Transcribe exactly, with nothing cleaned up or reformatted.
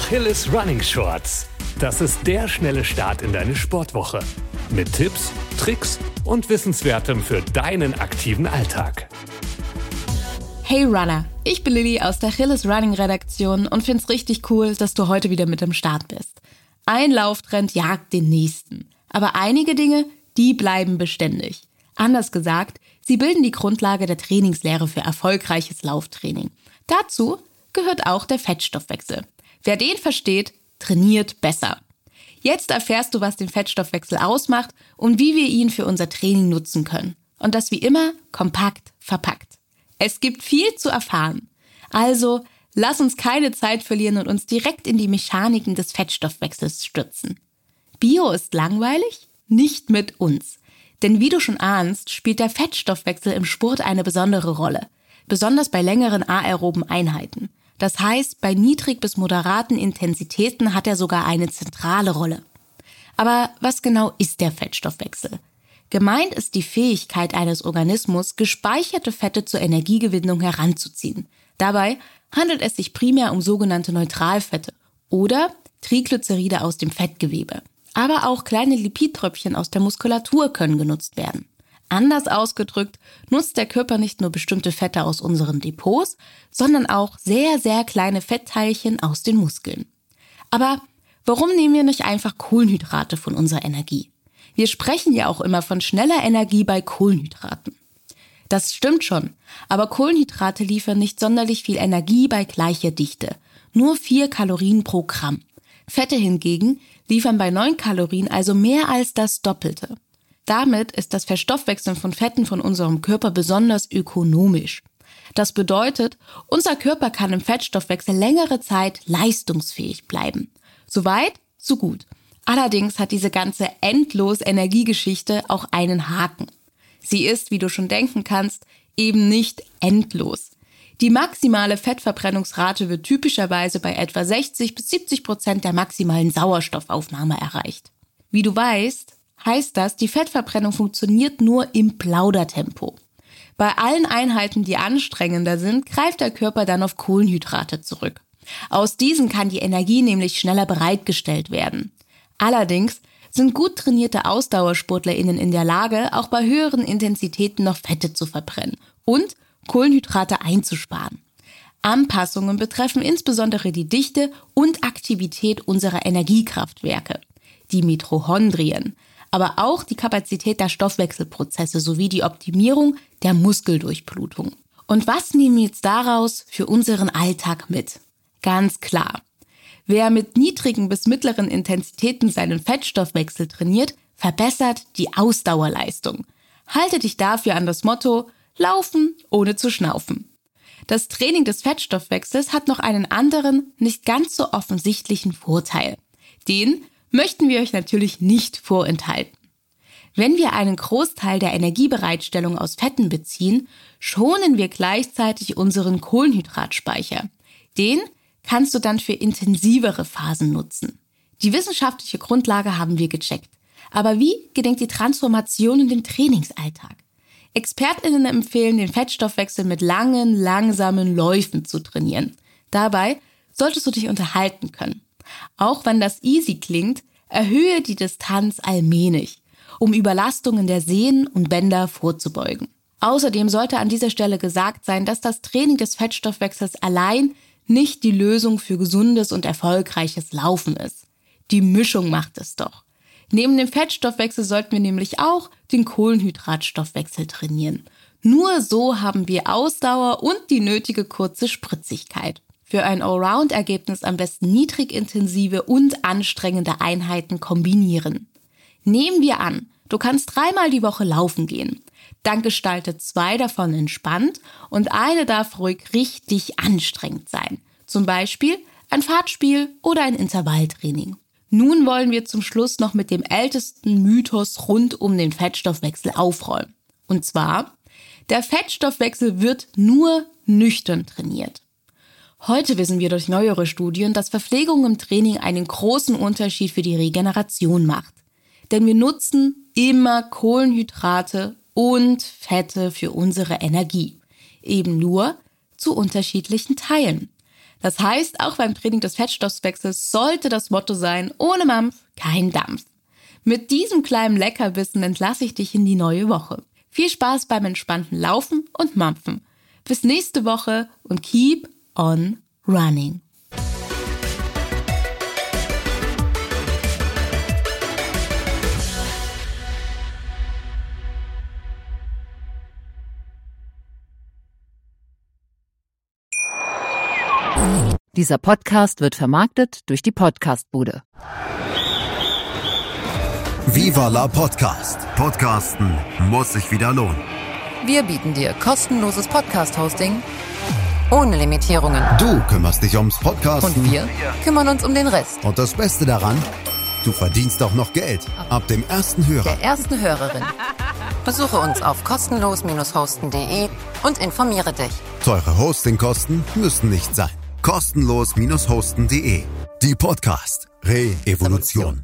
Achilles Running Shorts. Das ist der schnelle Start in deine Sportwoche. Mit Tipps, Tricks und Wissenswertem für deinen aktiven Alltag. Hey Runner, ich bin Lilly aus der Achilles Running Redaktion und find's richtig cool, dass du heute wieder mit am Start bist. Ein Lauftrend jagt den nächsten. Aber einige Dinge, die bleiben beständig. Anders gesagt, sie bilden die Grundlage der Trainingslehre für erfolgreiches Lauftraining. Dazu gehört auch der Fettstoffwechsel. Wer den versteht, trainiert besser. Jetzt erfährst du, was den Fettstoffwechsel ausmacht und wie wir ihn für unser Training nutzen können. Und das wie immer kompakt verpackt. Es gibt viel zu erfahren. Also lass uns keine Zeit verlieren und uns direkt in die Mechaniken des Fettstoffwechsels stürzen. Bio ist langweilig? Nicht mit uns. Denn wie du schon ahnst, spielt der Fettstoffwechsel im Sport eine besondere Rolle. Besonders bei längeren aeroben Einheiten. Das heißt, bei niedrig bis moderaten Intensitäten hat er sogar eine zentrale Rolle. Aber was genau ist der Fettstoffwechsel? Gemeint ist die Fähigkeit eines Organismus, gespeicherte Fette zur Energiegewinnung heranzuziehen. Dabei handelt es sich primär um sogenannte Neutralfette oder Triglyceride aus dem Fettgewebe. Aber auch kleine Lipidtröpfchen aus der Muskulatur können genutzt werden. Anders ausgedrückt, nutzt der Körper nicht nur bestimmte Fette aus unseren Depots, sondern auch sehr, sehr kleine Fettteilchen aus den Muskeln. Aber warum nehmen wir nicht einfach Kohlenhydrate von unserer Energie? Wir sprechen ja auch immer von schneller Energie bei Kohlenhydraten. Das stimmt schon, aber Kohlenhydrate liefern nicht sonderlich viel Energie bei gleicher Dichte. Nur vier Kalorien pro Gramm. Fette hingegen liefern bei neun Kalorien also mehr als das Doppelte. Damit ist das Verstoffwechseln von Fetten von unserem Körper besonders ökonomisch. Das bedeutet, unser Körper kann im Fettstoffwechsel längere Zeit leistungsfähig bleiben. Soweit, so gut. Allerdings hat diese ganze endlos Energiegeschichte auch einen Haken. Sie ist, wie du schon denken kannst, eben nicht endlos. Die maximale Fettverbrennungsrate wird typischerweise bei etwa sechzig bis siebzig Prozent der maximalen Sauerstoffaufnahme erreicht. Wie du weißt, heißt das, die Fettverbrennung funktioniert nur im Plaudertempo. Bei allen Einheiten, die anstrengender sind, greift der Körper dann auf Kohlenhydrate zurück. Aus diesen kann die Energie nämlich schneller bereitgestellt werden. Allerdings sind gut trainierte AusdauersportlerInnen in der Lage, auch bei höheren Intensitäten noch Fette zu verbrennen und Kohlenhydrate einzusparen. Anpassungen betreffen insbesondere die Dichte und Aktivität unserer Energiekraftwerke, die Mitochondrien, aber auch die Kapazität der Stoffwechselprozesse sowie die Optimierung der Muskeldurchblutung. Und was nehmen wir jetzt daraus für unseren Alltag mit? Ganz klar. Wer mit niedrigen bis mittleren Intensitäten seinen Fettstoffwechsel trainiert, verbessert die Ausdauerleistung. Halte dich dafür an das Motto: Laufen ohne zu schnaufen. Das Training des Fettstoffwechsels hat noch einen anderen, nicht ganz so offensichtlichen Vorteil. Den möchten wir euch natürlich nicht vorenthalten. Wenn wir einen Großteil der Energiebereitstellung aus Fetten beziehen, schonen wir gleichzeitig unseren Kohlenhydratspeicher. Den kannst du dann für intensivere Phasen nutzen. Die wissenschaftliche Grundlage haben wir gecheckt. Aber wie gelingt die Transformation in den Trainingsalltag? ExpertInnen empfehlen, den Fettstoffwechsel mit langen, langsamen Läufen zu trainieren. Dabei solltest du dich unterhalten können. Auch wenn das easy klingt, erhöhe die Distanz allmählich, um Überlastungen der Sehnen und Bänder vorzubeugen. Außerdem sollte an dieser Stelle gesagt sein, dass das Training des Fettstoffwechsels allein nicht die Lösung für gesundes und erfolgreiches Laufen ist. Die Mischung macht es doch. Neben dem Fettstoffwechsel sollten wir nämlich auch den Kohlenhydratstoffwechsel trainieren. Nur so haben wir Ausdauer und die nötige kurze Spritzigkeit. Für ein Allround-Ergebnis am besten niedrigintensive und anstrengende Einheiten kombinieren. Nehmen wir an, du kannst dreimal die Woche laufen gehen. Dann gestalte zwei davon entspannt und eine darf ruhig richtig anstrengend sein. Zum Beispiel ein Fahrtspiel oder ein Intervalltraining. Nun wollen wir zum Schluss noch mit dem ältesten Mythos rund um den Fettstoffwechsel aufräumen. Und zwar, der Fettstoffwechsel wird nur nüchtern trainiert. Heute wissen wir durch neuere Studien, dass Verpflegung im Training einen großen Unterschied für die Regeneration macht. Denn wir nutzen immer Kohlenhydrate und Fette für unsere Energie. Eben nur zu unterschiedlichen Teilen. Das heißt, auch beim Training des Fettstoffwechsels sollte das Motto sein, ohne Mampf, kein Dampf. Mit diesem kleinen Leckerbissen entlasse ich dich in die neue Woche. Viel Spaß beim entspannten Laufen und Mampfen. Bis nächste Woche und keep on running. Dieser Podcast wird vermarktet durch die Podcastbude. Viva la Podcast. Podcasten muss sich wieder lohnen. Wir bieten dir kostenloses Podcast-Hosting ohne Limitierungen. Du kümmerst dich ums Podcasten. Und wir kümmern uns um den Rest. Und das Beste daran, du verdienst auch noch Geld. Ab dem ersten Hörer. Der ersten Hörerin. Besuche uns auf kostenlos hosten punkt de und informiere dich. Teure Hostingkosten müssen nicht sein. kostenlos hosten punkt de. Die Podcast Re-Evolution.